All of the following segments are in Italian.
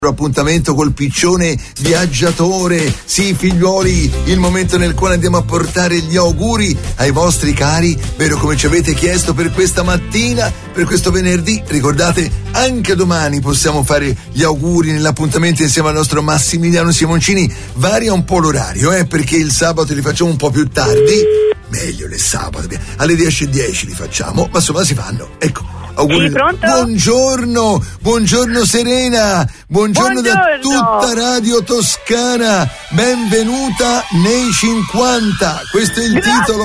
Appuntamento col piccione viaggiatore. Sì, figliuoli, il momento nel quale andiamo a portare gli auguri ai vostri cari, vero, come ci avete chiesto per questa mattina, per questo venerdì. Ricordate, anche domani possiamo fare gli auguri nell'appuntamento insieme al nostro Massimiliano Simoncini. Varia un po' l'orario, perché il sabato li facciamo un po' più tardi, meglio le sabate, alle 10:10 li facciamo, ma insomma si fanno, ecco. Auguri. Sì, pronto? Buongiorno Serena, buongiorno da tutta Radio Toscana, benvenuta nei 50, questo è il titolo.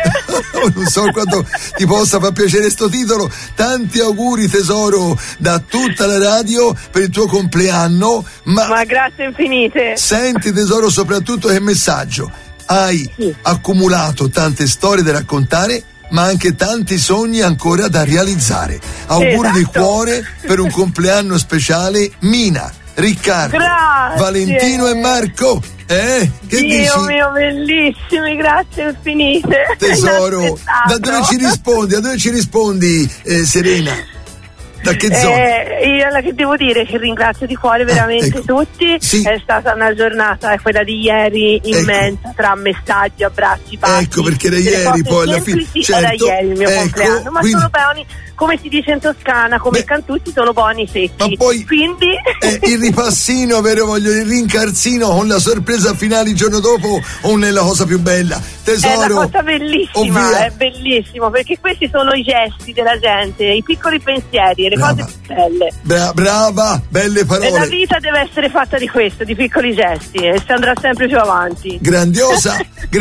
Non so quanto ti possa far piacere sto titolo. Tanti auguri tesoro da tutta la radio per il tuo compleanno, ma grazie infinite. Senti tesoro, soprattutto che messaggio hai? Accumulato tante storie da raccontare, ma anche tanti sogni ancora da realizzare. Auguri di cuore per un compleanno speciale, Mina, Riccardo, grazie. Valentino e Marco. Che Dio dici? Mio, bellissimi, grazie infinite. Tesoro, da dove ci rispondi, Serena? Da che zona? Io che devo dire che ringrazio di cuore veramente tutti. Sì. È stata una giornata, quella di ieri, immensa, tra messaggi, abbracci, baci. Ecco, perché era ieri poi alla fine. Era ieri il mio compleanno, ma quindi, sono buoni, come si dice in Toscana, come i cantucci sono buoni secchi. Ma poi quindi il ripassino, vero, il rincarzino con la sorpresa finale il giorno dopo, o è la cosa più bella. Tesoro, è una cosa bellissima, è bellissimo, perché questi sono i gesti della gente, i piccoli pensieri, le cose più belle. Brava, belle parole. E la vita deve essere fatta di questo, di piccoli gesti, e si andrà sempre più avanti. Grandiosa,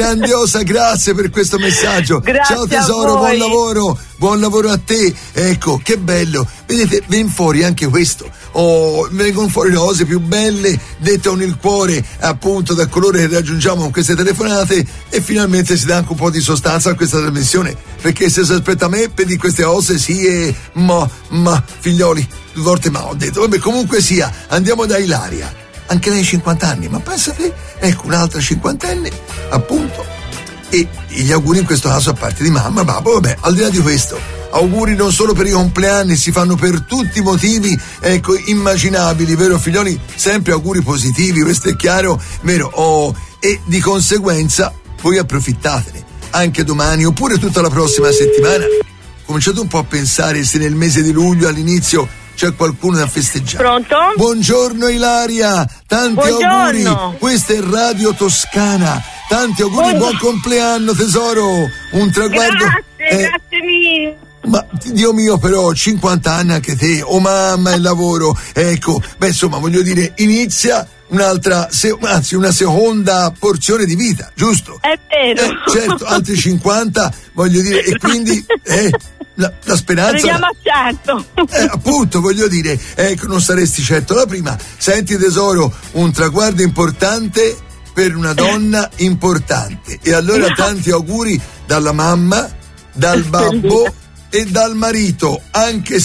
grazie per questo messaggio. Grazie. Ciao tesoro, buon lavoro a te. Ecco, che bello. Vedete, viene fuori anche questo. Vengono fuori le cose più belle, dette con il cuore, appunto, dal colore che raggiungiamo con queste telefonate, e finalmente si dà anche un po' di sostanza a questa trasmissione, perché se si aspetta me per di queste cose ma figlioli, due volte ma ho detto, vabbè, comunque sia, andiamo da Ilaria, anche lei 50 anni, ma pensate, ecco, un'altra cinquantenne, appunto, e gli auguri in questo caso a parte di mamma, babbo, vabbè, al di là di questo, auguri non solo per i compleanni, si fanno per tutti i motivi, ecco, immaginabili, vero figlioli? Sempre auguri positivi, questo è chiaro, vero? E di conseguenza voi approfittatene, anche domani oppure tutta la prossima settimana. Cominciate un po' a pensare se nel mese di luglio all'inizio c'è qualcuno da festeggiare. Pronto? Buongiorno Ilaria, tanti auguri, questa è Radio Toscana, tanti auguri, buon compleanno tesoro, un traguardo. Grazie mille. Ma Dio mio, però 50 anni anche te, mamma, il lavoro, ecco, insomma, voglio dire, inizia una seconda porzione di vita, giusto? È vero. Certo, altri 50, voglio dire, e quindi la speranza. Arriviamo a 100. Appunto, voglio dire, ecco, non saresti certo la prima. Senti tesoro, un traguardo importante per una donna importante. E allora tanti auguri dalla mamma, dal babbo e dal marito, anche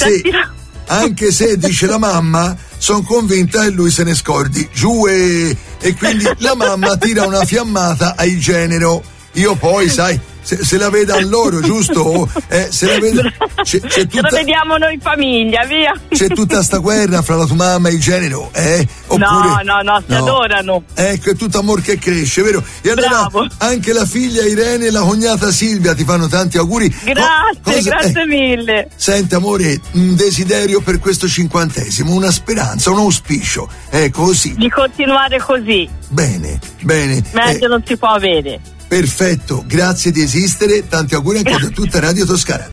se dice la mamma, sono convinta che lui se ne scordi giù, e quindi la mamma tira una fiammata ai genero. Io poi, sai, se la veda a loro, giusto? Se la veda, c'è tutta, ce la vediamo noi in famiglia, via. C'è tutta sta guerra fra la tua mamma e il genero, Oppure, no, si adorano. Ecco, è tutto amor che cresce, vero? E allora bravo. Anche la figlia Irene e la cognata Silvia ti fanno tanti auguri. Grazie mille. Senti amore, un desiderio per questo 50°, una speranza, un auspicio, così. Di continuare così. Bene. Meglio non si può avere. Perfetto, grazie di esistere, tanti auguri anche da tutta Radio Toscana.